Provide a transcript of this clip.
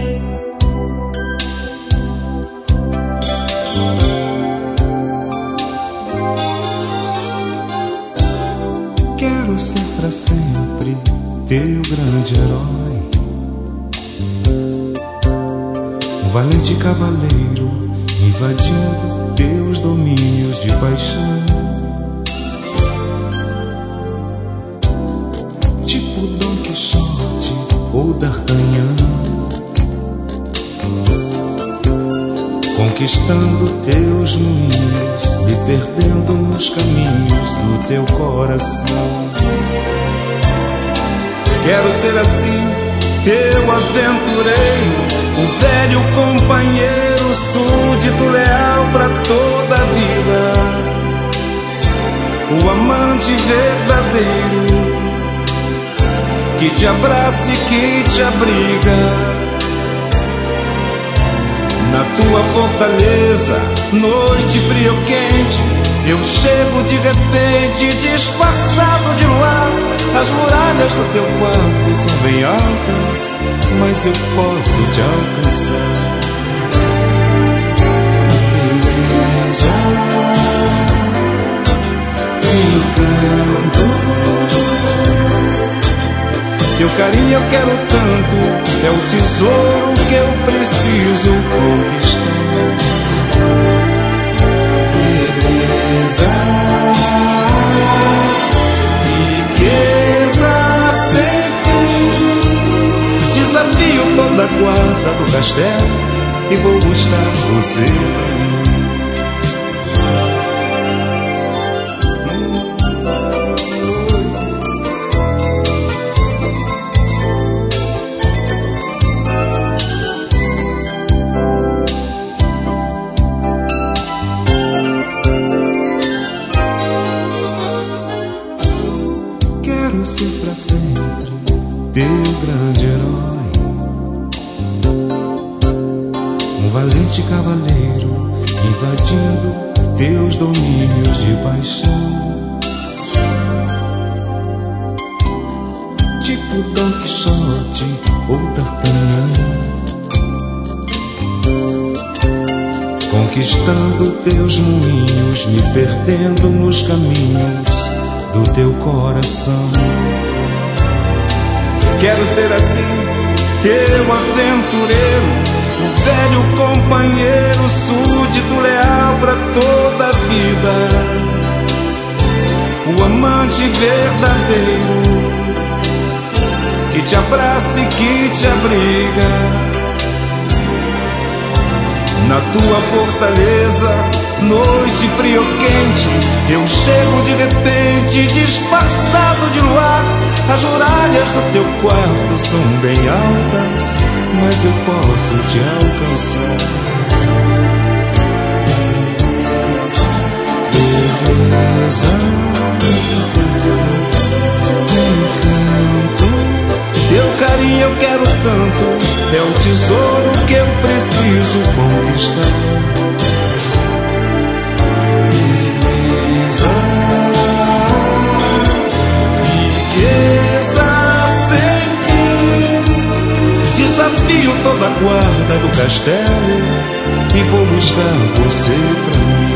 Quero ser pra sempre teu grande herói, um valente cavaleiro invadindo teus domínios de paixão. Tipo Dom Quixote ou D'Artagnan, conquistando teus moinhos, me perdendo nos caminhos do teu coração. Quero ser assim, teu aventureiro, um velho companheiro, súdito leal pra toda a vida, o amante verdadeiro, que te abraça e que te abriga. Na tua fortaleza, noite fria ou quente, eu chego de repente, disfarçado de luar. As muralhas do teu quarto são bem altas, mas eu posso te alcançar. Beleza, encanto, teu carinho eu quero tanto, é o tesouro que eu preciso conquistar. Beleza, riqueza sem fim, desafio toda a guarda do castelo e vou buscar você pra mim. Quero ser pra sempre teu grande herói, um valente cavaleiro invadindo teus domínios de paixão. Tipo Dom Quixote ou D'Artagnan, conquistando teus moinhos, me perdendo nos caminhos do teu coração. Quero ser assim, teu aventureiro, o velho companheiro, súdito leal pra toda a vida, o amante verdadeiro, que te abraça e que te abriga. Na tua fortaleza, noite fria ou quente, eu chego de repente, disfarçado de luar. As muralhas do teu quarto são bem altas, mas eu posso te alcançar. Beleza, encanto, teu carinho eu quero tanto, é o tesouro que eu preciso conquistar. Beleza, riqueza sem fim, desafio toda a guarda do castelo e vou buscar você pra mim.